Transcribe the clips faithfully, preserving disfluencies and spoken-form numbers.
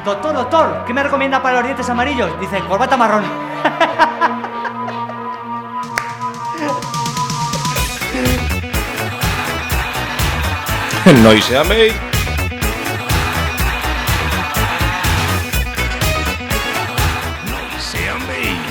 Doctor, doctor, ¿qué me recomienda para los dientes amarillos? Dice, corbata marrón. Noise and Bane. Noise and Bane.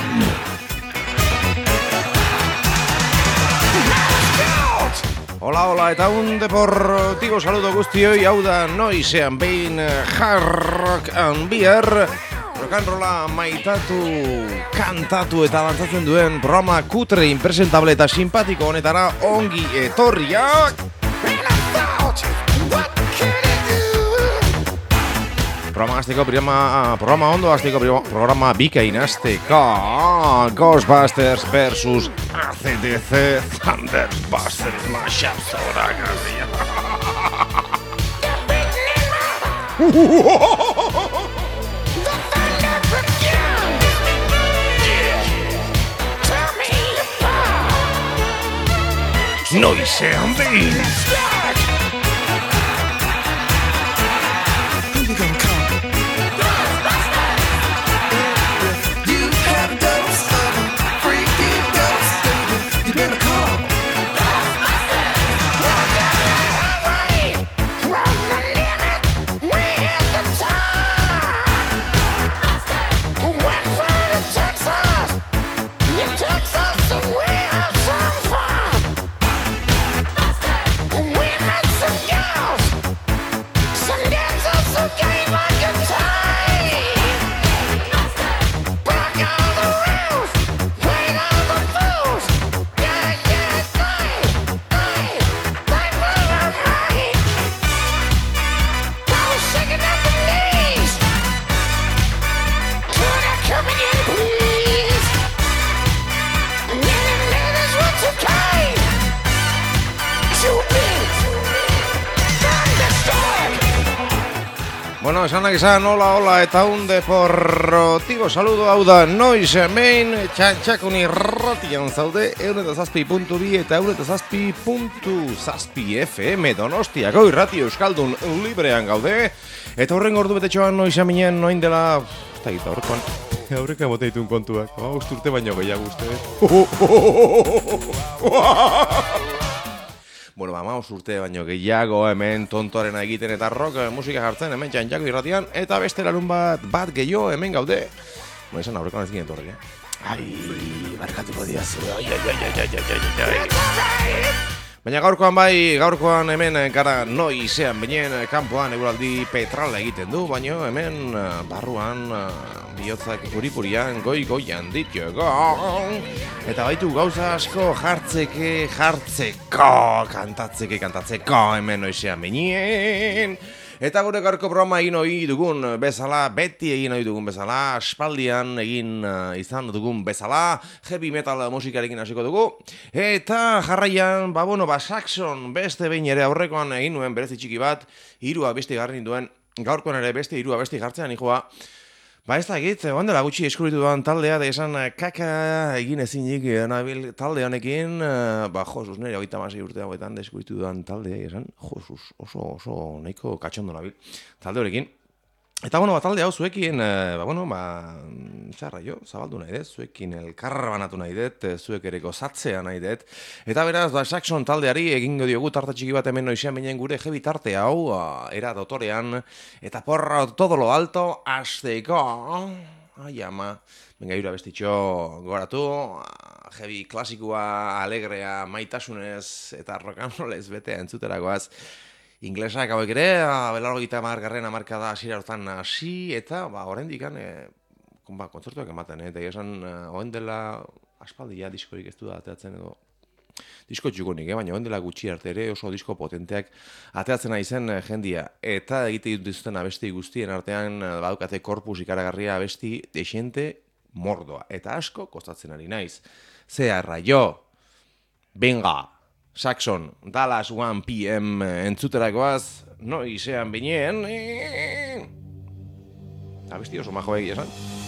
Hola, hola, eta un deportivo saludo guztioi, hau da Noise and Bane, Hard Rock and Beer, rock and rolla maitatu, kantatu eta dantzatzen duen programa kutre, impresentable eta simpatiko honetara ongi etorriak. Programa azteko, programa, programa ondo azteko, programa bikain azteko, Ghostbusters versus A C D C Thunderbusters mashup zorakazia. Noise and Bane. Bueno, esanak esan, hola, hola, eta un deportivo saludo hau da Noise and Bane, txantxakuni ratian zaude, egun eta zazpi puntu bi eta egun eta zazpi puntu zazpi F M Donostiako irrati euskaldun librean gaude, eta horren ordu betetxoan Noise and Bane noin dela, eta gita horrekoan, aurreka moteitun kontuak, hau usturte baino gehiago uste. Bueno, ba, maus urte baino gehiago hemen tontoaren egiten eta rock musika jartzen hemen txantxako irratian eta beste larun bat bat gehiago hemen gaude. Bueno, esan aurrekoan ez ginen torri, eh? Ai, barkatuko diazu, ai, ai, ai, ai, ai, ai, ai. Baina gaurkoan bai, gaurkoan hemen gara noizean binen kanpoan eguraldi petrala egiten du, baina hemen barruan bihotzak puripurian goi-goian ditugu. Eta baitu gauza asko jartzeke, jartzeko, kantatzeke, kantatzeko hemen noizean binen. Eta gure gaurko programa egin ohi dugun bezala, beti egin ohi dugun bezala, aspaldian egin uh, izan dugun bezala, heavy metal musikarekin hasiko dugu. Eta jarraian, ba bueno, ba Saxon beste behin ere aurrekoan egin nuen berezi txiki bat, hiru abesti garrin duen, gaurkoan ere beste hiru abesti jartzean nijoa. Ba ez da egit, ondela gutxi eskuritu duan taldea, da esan kaka egin ezinik nabil talde honekin, ba josuz, nire hogeita hamasei urte hauetan eskuritu duan taldea, esan josuz, oso, oso nahiko katxondo nabil talde honekin. Eta bueno, ba talde hau zuekin, ba bueno, ba, txarra jo, zabaldu nahi dut, zuekin elkarbanatu nahi dut, zuek ere gozatzea nahi dut. Eta beraz, ba, Saxon taldeari egingo diogu tarte txiki bat hemen noizean binen gure heavy tarte hau, era dotorean, eta porra todo lo alto, azteko, ai ama, venga, iura bestitxo goratu, heavy klasikoa, alegrea, maitasunez, eta rock and rollez betea entzuteragoaz. Inglesak hauek ere, belarrogeita hamargarren hamarkada hasiera hortan hasi, eta ba, oraindik e, ba, kontzertuak ematen, eta esan orain dela aspaldia diskorik ez du da ateratzen edo disko txukunik, eh? Baina orain dela gutxi arte ere oso disko potenteak ateratzen ari zen jendia, eta egite dituzten abesti guztien artean badukate korpus ikaragarria abesti desente mordoa, eta asko kostatzen ari naiz. Zeharra jo, benga! Saxon, Dallas one P M entzuterakoaz, noizean binen. Abesti oso majo egia esan.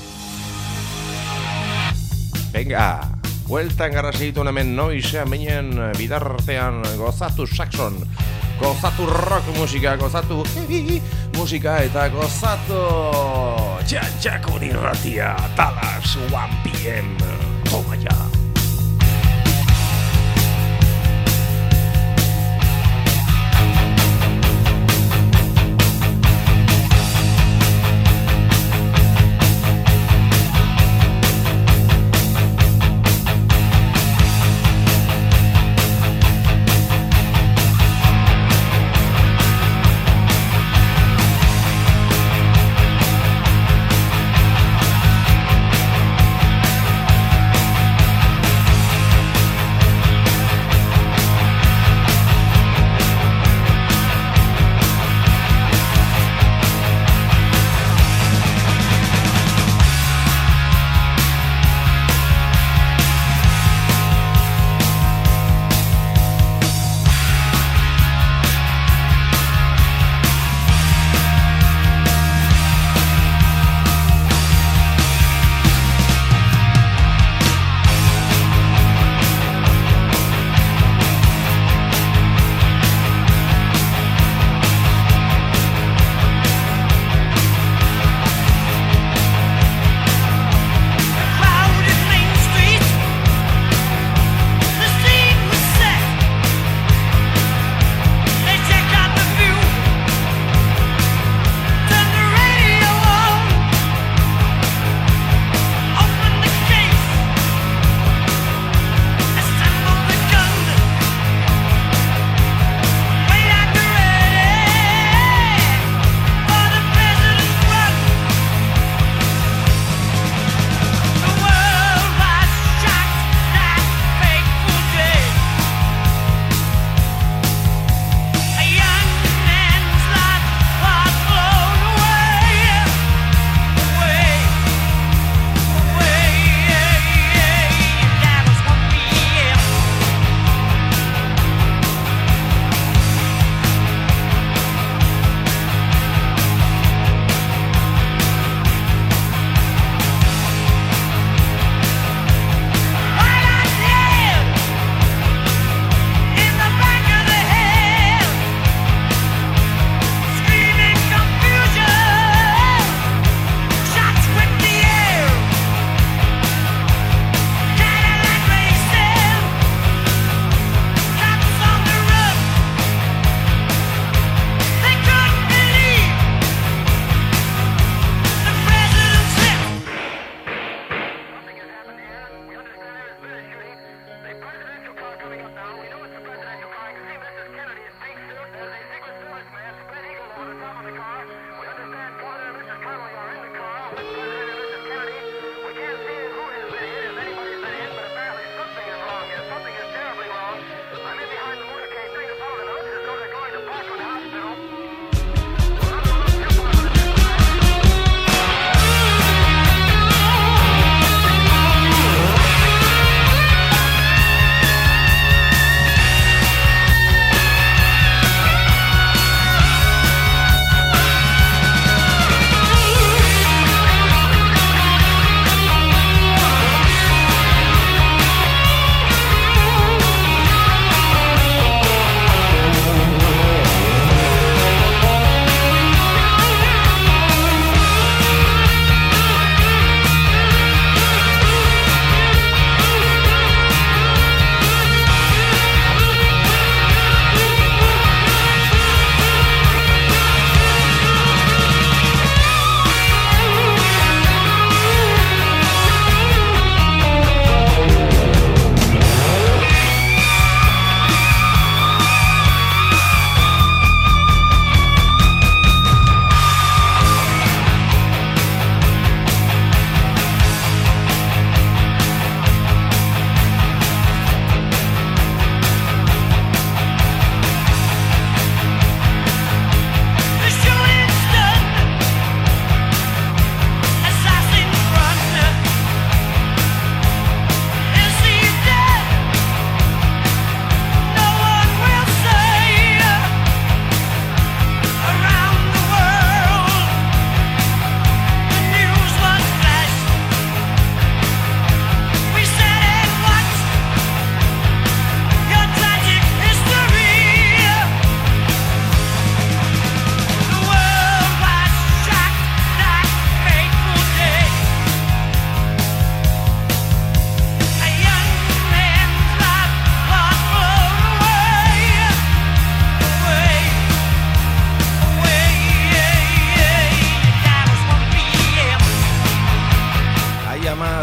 Venga, bueltan garra segitu hemen noizean binen bidartean gozatu Saxon. Gozatu rock musika, gozatu musika eta gozatu Txantxakun irratia, Talas one p m. Toma ya.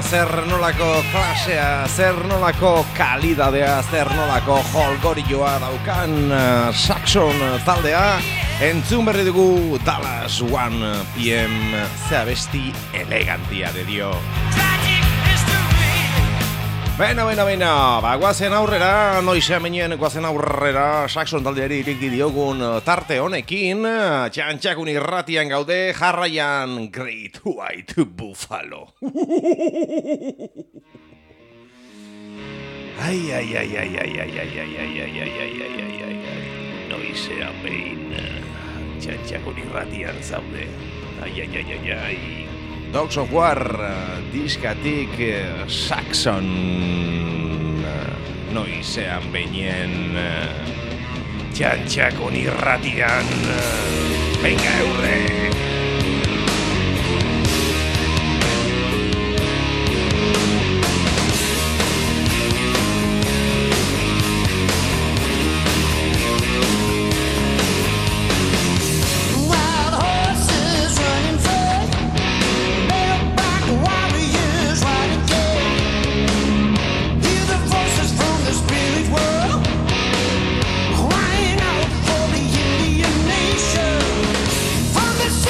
zer nolako klasea, zer nolako kalidadea, zer nolako jolgorioa daukan uh, Saxon taldea. Entzun berri dugu Dallas one P M, ze abesti elegantia de dio. Bena, bena, bena, ba, guazen aurrera, noizean menien guazen aurrera, Saxon taldeari iriki diogun tarte honekin, txantxakun irratian gaude, jarraian Great White Buffalo. Ai, ai, ai, ai, ai, ai, ai, ai, ai, ai, ai, ai, ai, ai, ai, ai, noizean behin, txantxakun irratian zaude, ai, ai, ai, ai, ai. Dogs of War diskatik Saxon noizean beinen txantxakon irratian venga eurre. Crying out for the Indian nation. From the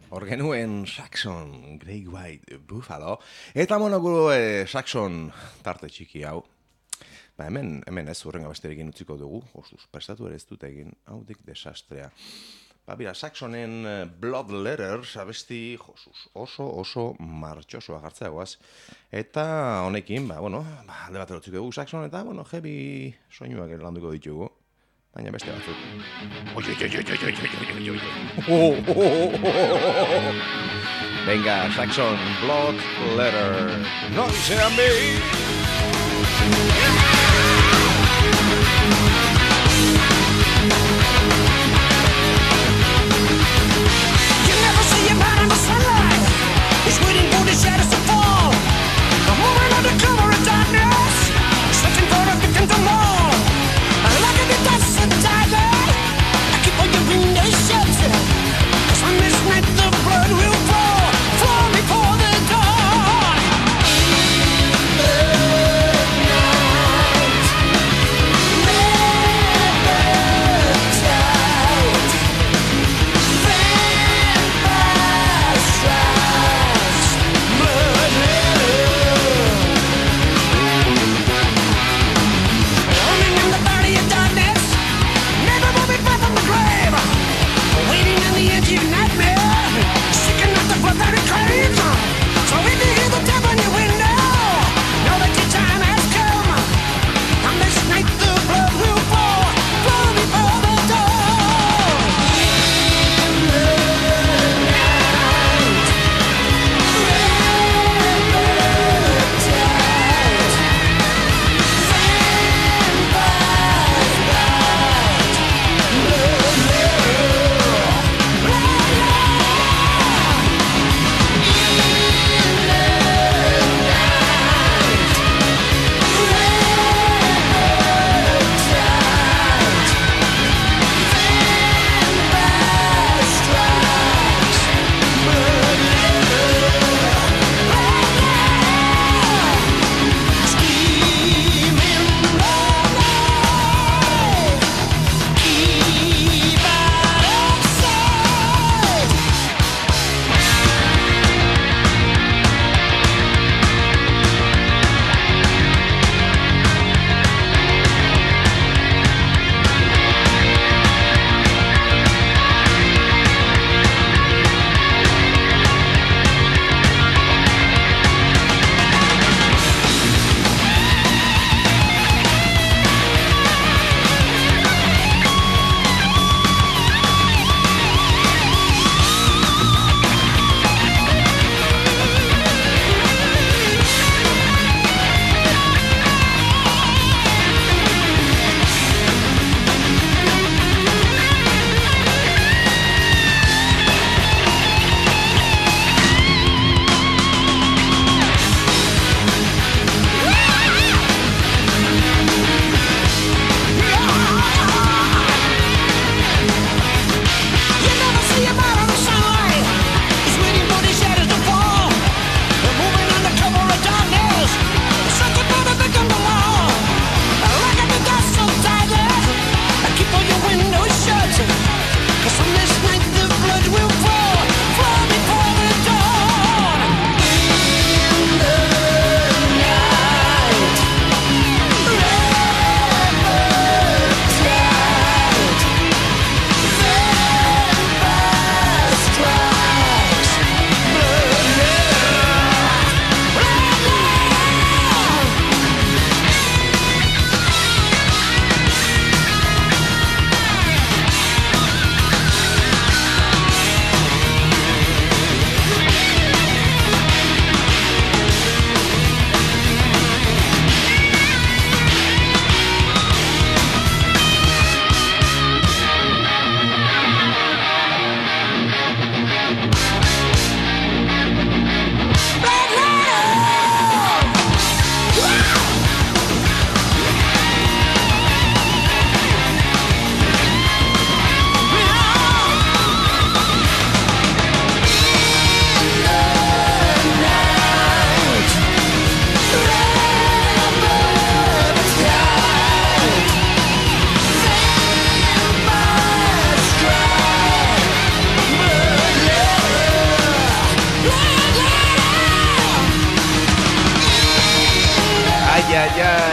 Hor genuen Saxon, Great White Buffalo, eta monoguru e, Saxon tarte txiki hau. Ba, hemen, hemen ez urrenga besterekin utziko dugu, ostuz, prestatu ere ez dut egin, hau dik desastrea. Ba, bira, Saxonen Blood Letters abesti, josuz, oso, oso martxosoa jartzeagoaz. Eta honekin, ba, bueno, ba, alde bat erotziko dugu Saxon, eta, bueno, heavy soinuak landuko ditugu. Baina beste batzuk. Oi, oi, oi, oi, oi, oi, oi, oi. Venga, Saxon, Blood Letter. Noise and me. You never see a man in the sunlight. He's waiting for the shadows to fall. I'm moving under cover of darkness, searching for a victim to mourn. Like a bit of a tiger, I keep all your windows shut. 'Cause on this night the blood will fall, fall before the dawn. Midnight, midnight.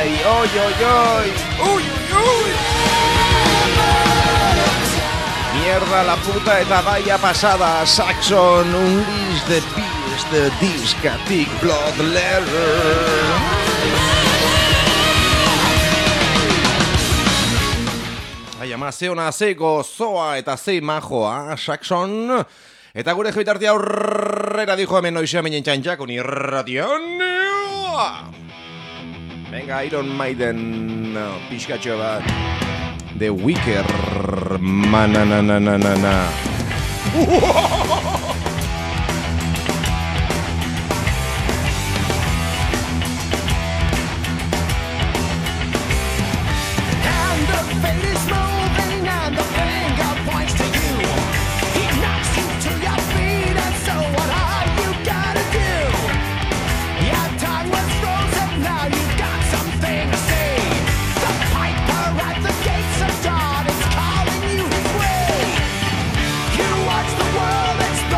Ai, oi, oi, oi. Ui, ui, ui. Mierda la puta eta vaya pasada. Saxon, unleash the beast, the discatic blood letter. Ai, ama, ze ona, ze gozoa eta ze majoa, Saxon. Eta gure joitartia aurrera dijo hemen noizea meinen txantxakon irratian. Venga, Iron Maiden, pixkatxo bat. The Wicker, mananananana. It's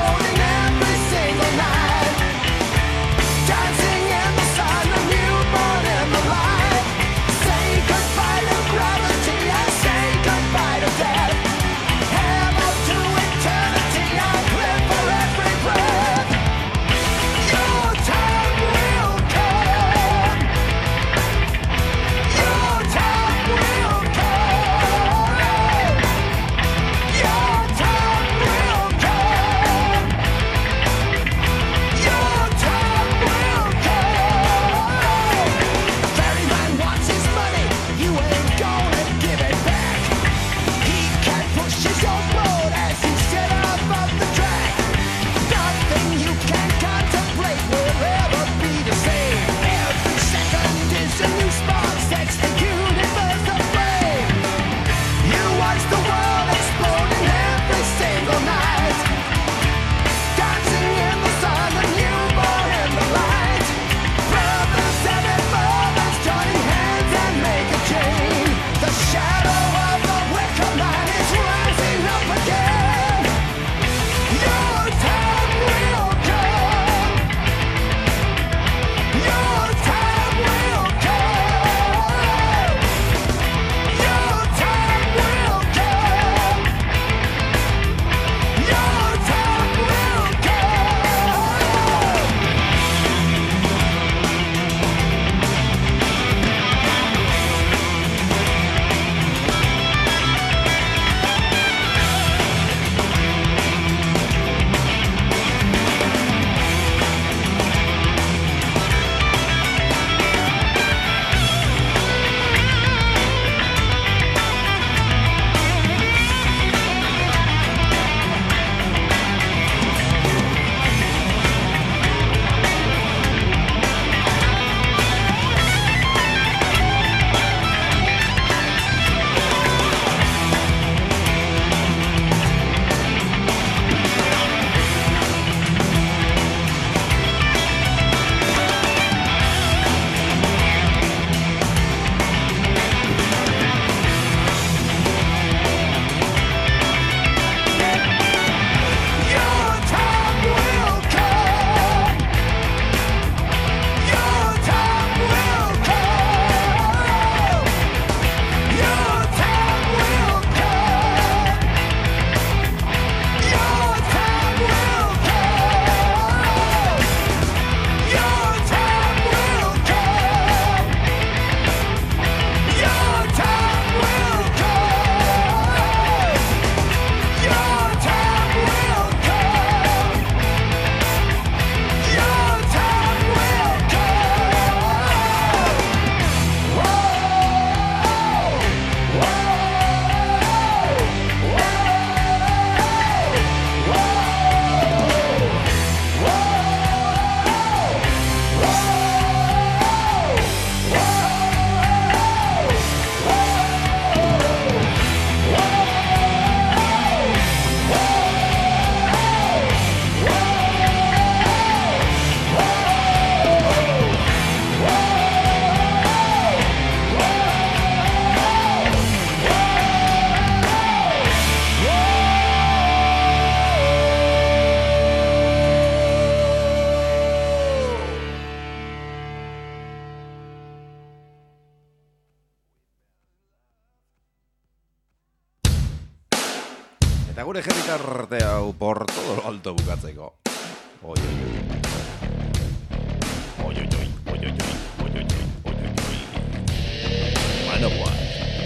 gure herritarte hau por todo lo alto bukatzeko. Oi, oi, oi. Oi, oi, oi, oi, oi, oi, oi, oi, oi, oi, oi. Manowar.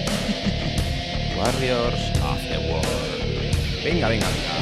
Warriors of the World. Venga, venga, venga.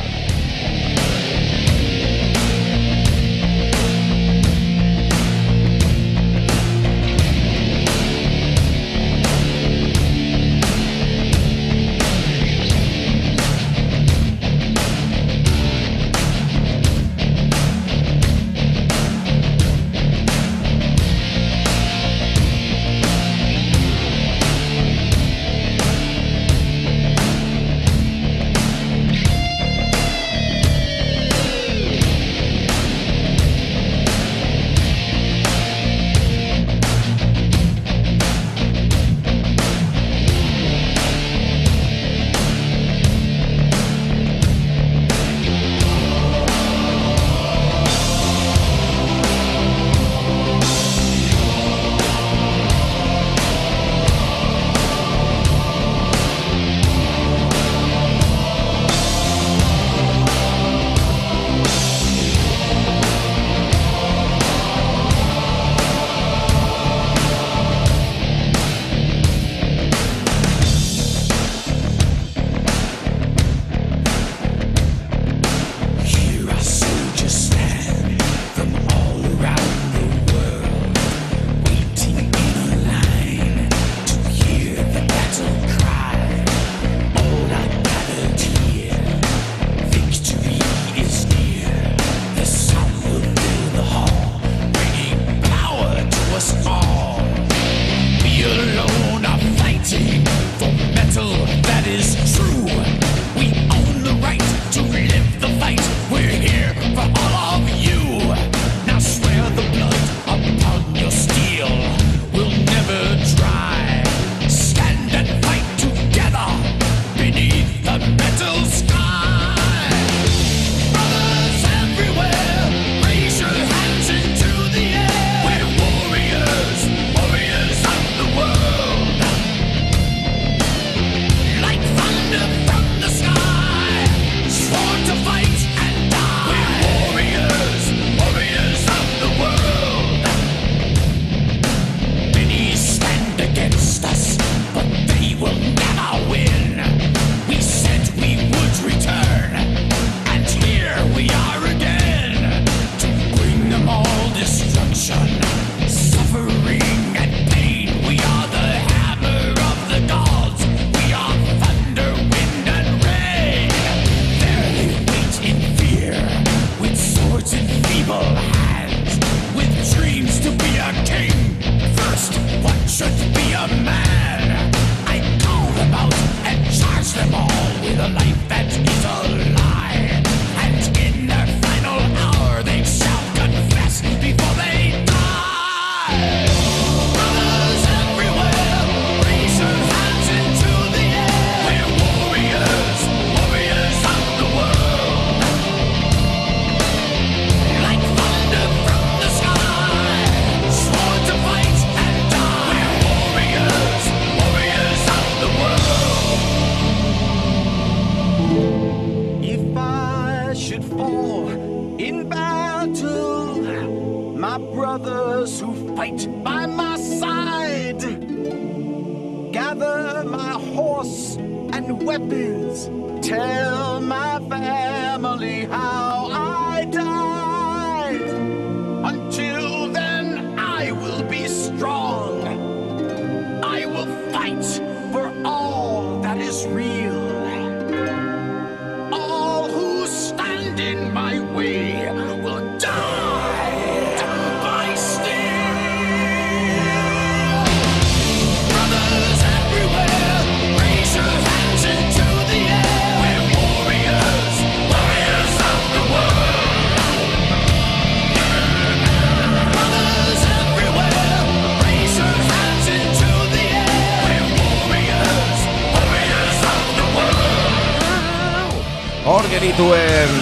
Hor genituen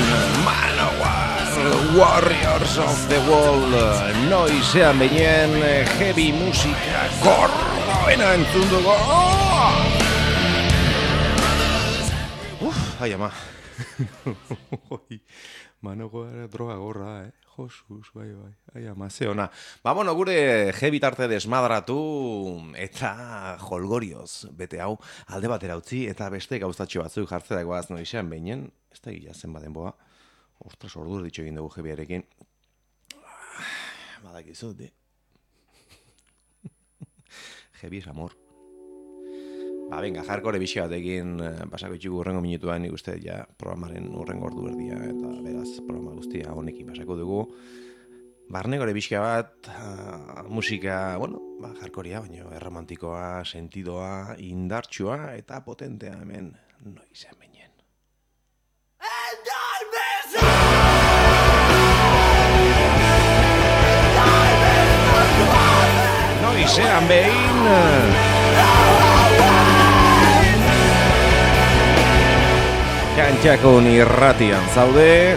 Manowar, Warriors of the World, noizean behinen heavy musika gorroena entzun dugu. Uf, ai ama, Manogoa droga gorra, eh? Josuz, bai, bai. Ai, ama, ze ona. Ba, bueno, gure je bitarte desmadratu eta jolgorioz bete hau alde batera utzi eta beste gauztatxo batzuk jartzera goaz noizean behinen. Ez da gila zen baden boa. Ostras, ordu erditxo egin dugu jebiarekin. Badakizu, di. Jebi es amor. Ba, venga, jarkore bixi batekin pasako itxugu urrengo minutuan nik uste ja programaren urrengo ordu erdia eta beraz programa guztia honekin pasako dugu. Barnegore bixia bat, uh, musika, bueno, ba, jarkoria, baina erromantikoa, sentidoa, indartsua eta potentea hemen noizen beinen. And I miss you! Noizean behin... Kantxakon irratian zaude.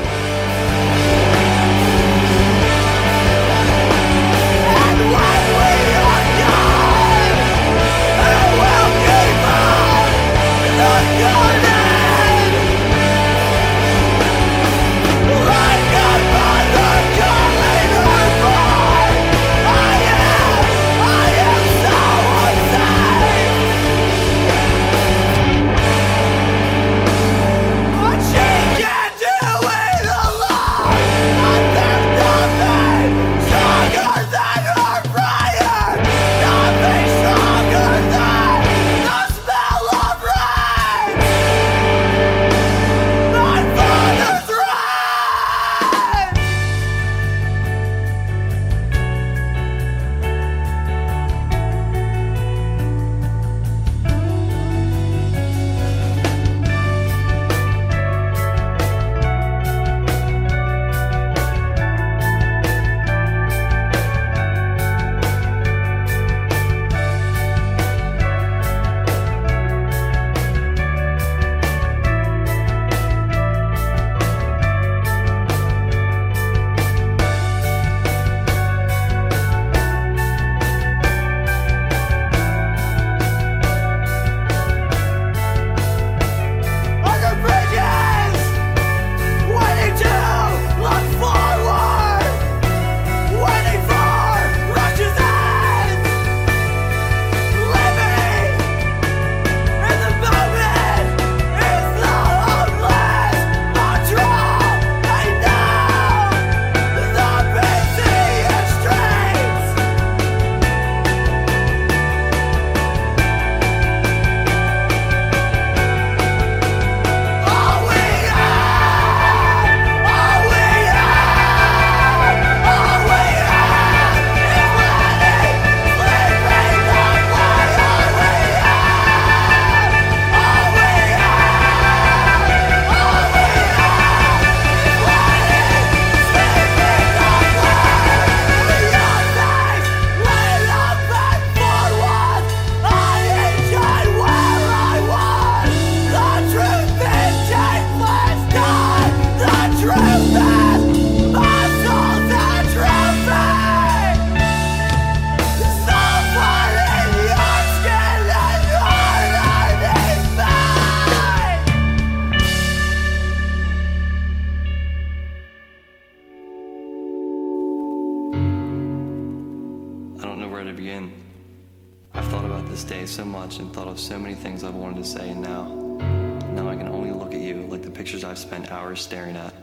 so much and thought of so many things I've wanted to say, and now, now I can only look at you like the pictures I've spent hours staring at.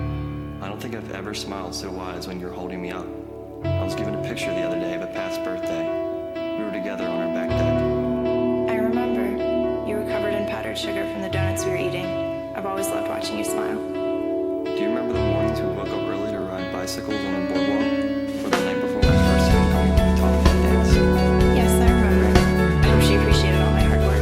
I don't think I've ever smiled so wide as when you're holding me up. I was given a picture the other day of a past birthday. We were together on our back deck. I remember. You were covered in powdered sugar from the donuts we were eating. I've always loved watching you smile. Do you remember the mornings we woke up early to ride bicycles on the boardwalk? Or the night before my first homecoming when we taught me to dance? Yes, I remember. I hope she appreciated all my hard work.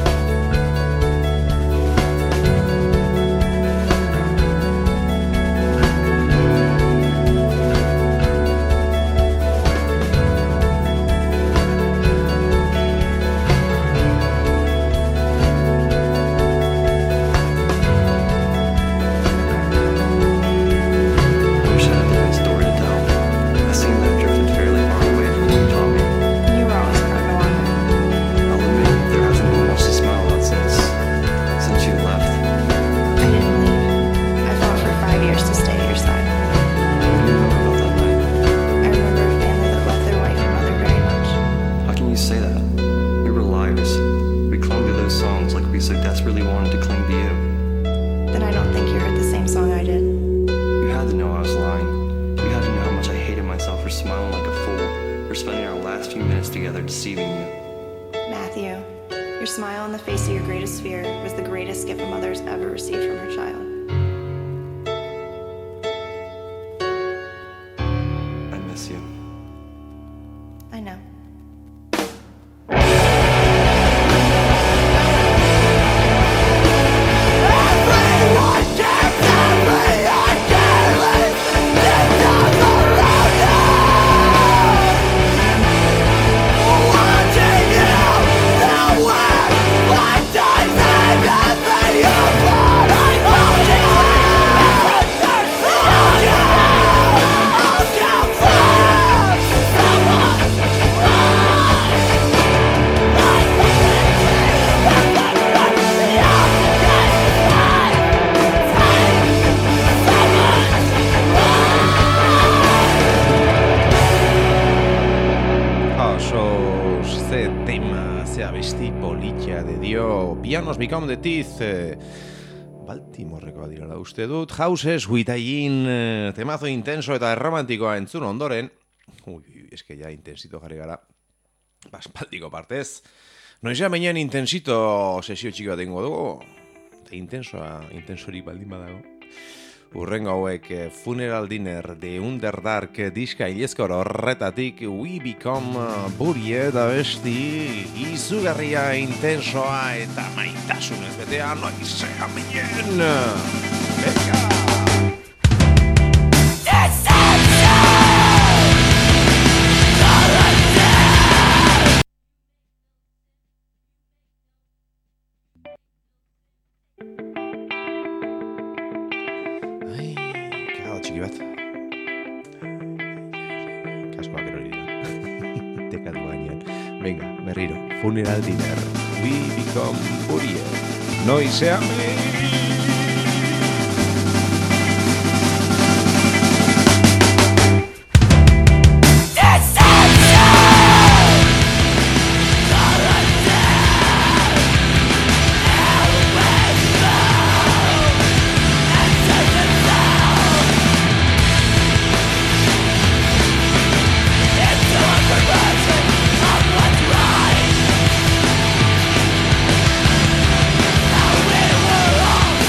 few minutes together deceiving you. Matthew, your smile on the face of your greatest fear was the greatest gift a mother has ever received from her child. I miss you. I know. Pianos Become the Teeth, eh, Baltimoreko direla uste dut, Houses with a Yin, eh, temazo intenso eta erromantikoa entzun ondoren, ui, eske ja intensito jarri gara, baspaldiko partez, noizea menean intensito sesio txiki bat ingo dugu, eta intensoa, intensorik baldin badago. Urrengo hauek Funeral Dinner de Underdark diska ilezkor horretatik We Become Burie da besti izugarria intensoa eta maitasunez betea noizea minen. Venga! Txiki bat kaskoak erori dira tekatu gainean. Venga, berriro Funeral Dinner We Become Burie Noizea Now we were all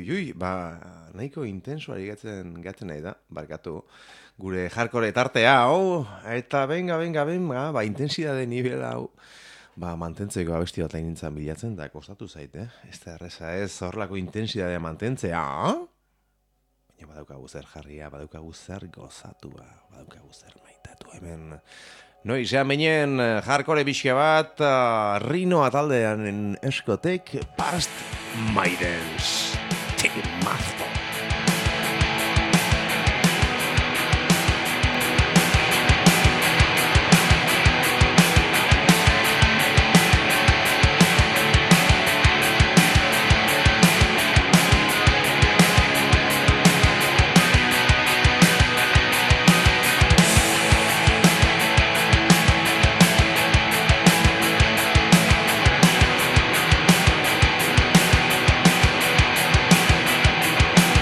ui, ui, ba, nahiko intensuari gatzen, gatzen nahi da, barkatu, gure hardcore tartea, hau, eta benga, benga, benga, ba, intensidade nivel hau, ba, mantentzeko abesti bat nintzen bilatzen, da, kostatu zait, eh? Ez da erreza ez, horrelako intensidadea mantentzea, baina badaukagu zer jarria, badaukagu zer gozatua, badaukagu zer maitatu, hemen... Noiz, ean binen hardcore bizke bat, uh, Rino ataldean eskotek, Past Maidens. Temazo. Thank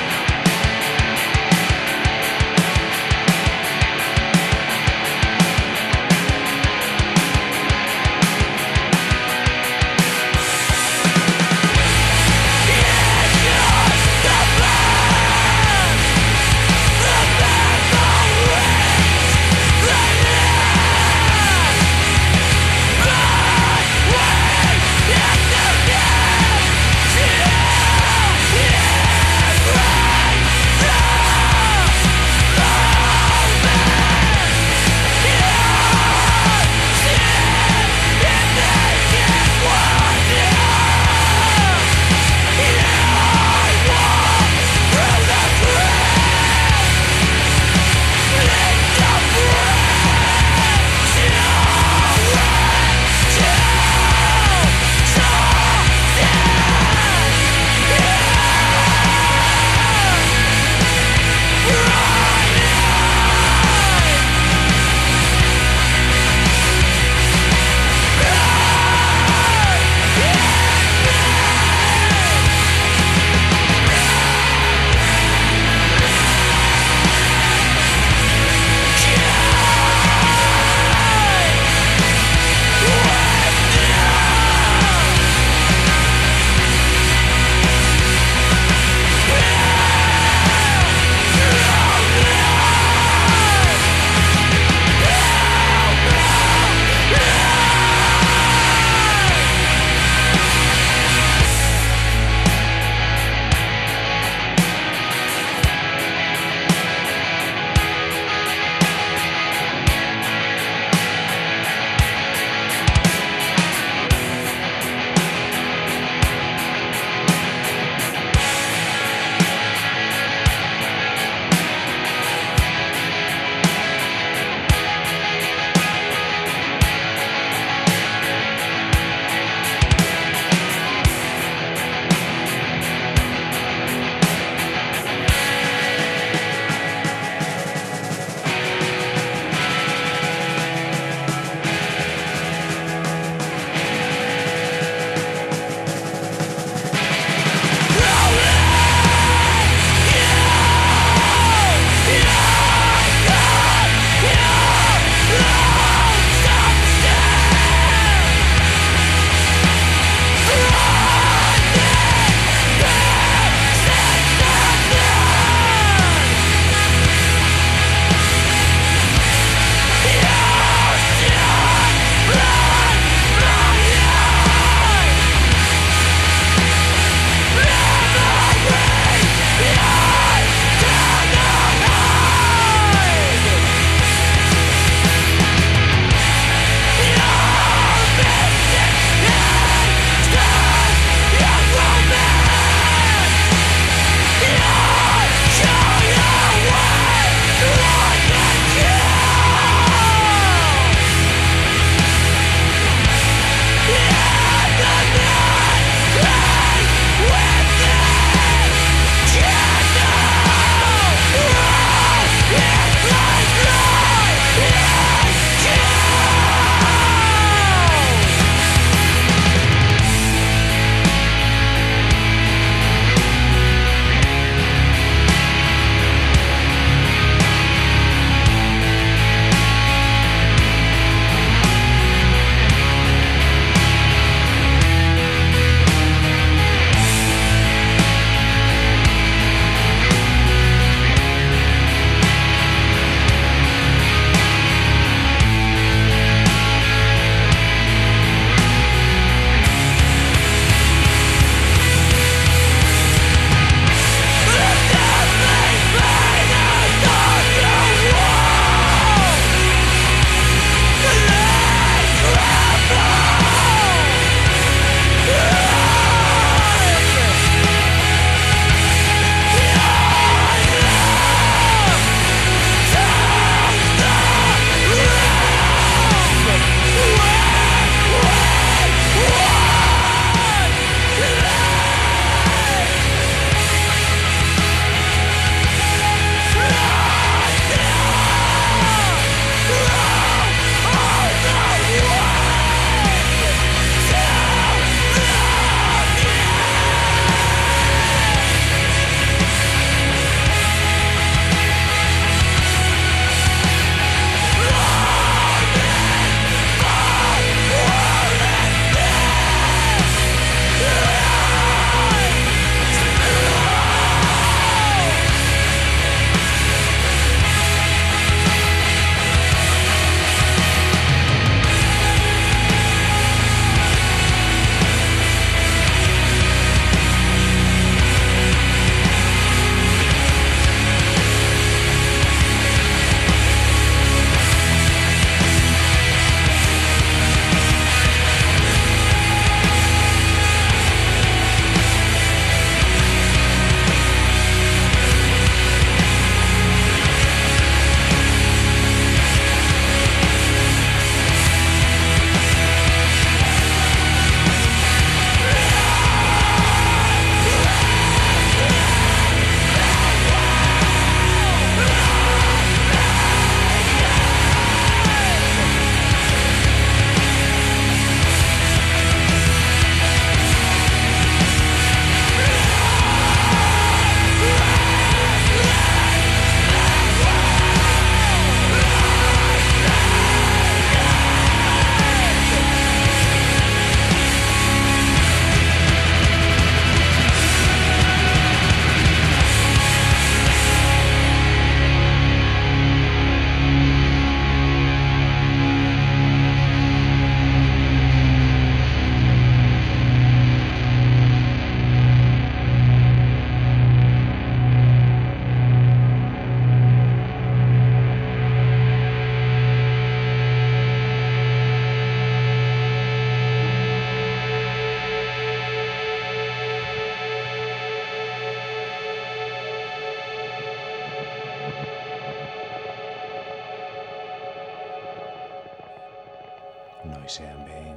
Noizean behin.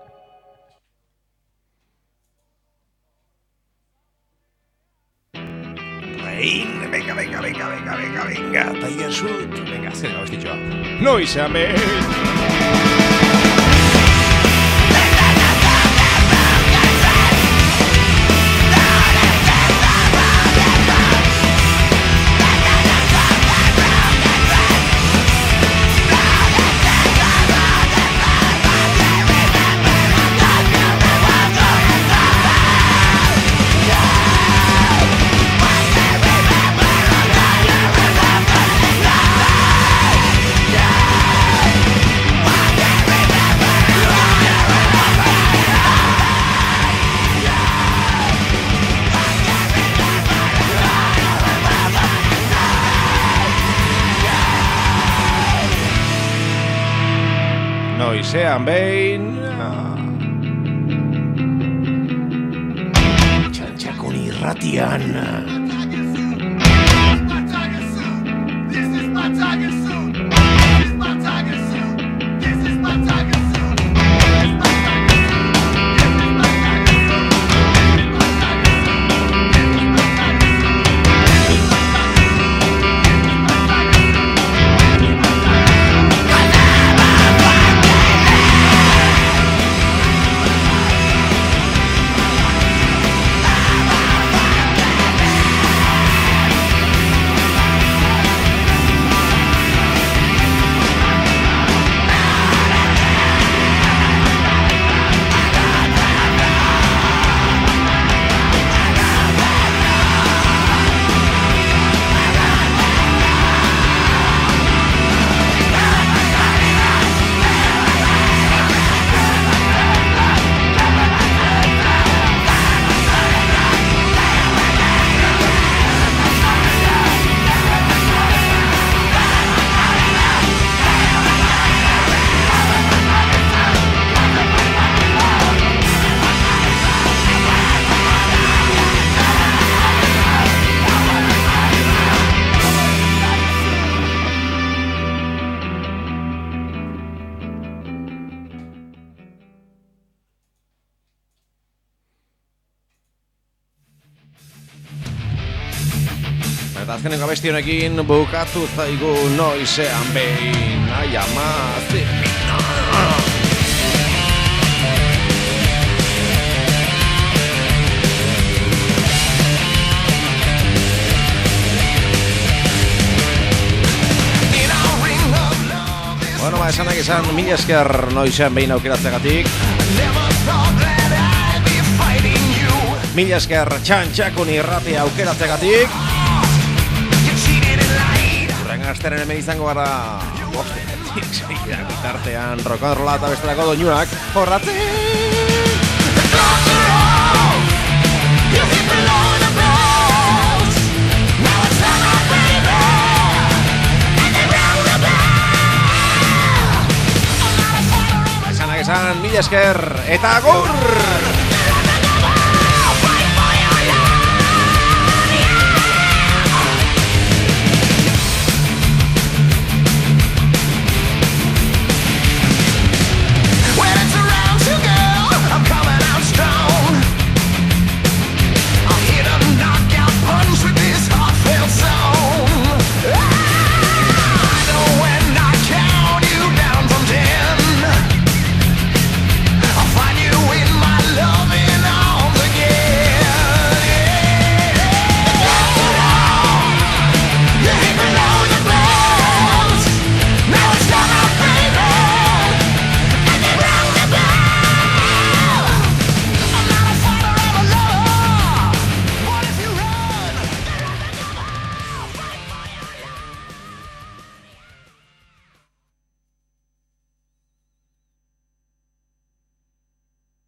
Rain, venga, venga, venga, venga, venga, venga, Tiger Shoot, venga, zer gabestitxoa. Noizean behin. Noizean behin. Txantxakun irratian. Eta azkeneko abesti honekin bukatu zaigu noizean behin. Ai ama, zipina. Bueno, ba, esanak esan, mila esker noizean behin aukeratzegatik. Mila esker Txantxakun irratia aukeratzegatik. Urrengo asteren hemen izango gara bostetik segira bitartean rock'n'rolla eta bestelako doinuak jorratzen. Esanak esan, mila esker eta agur!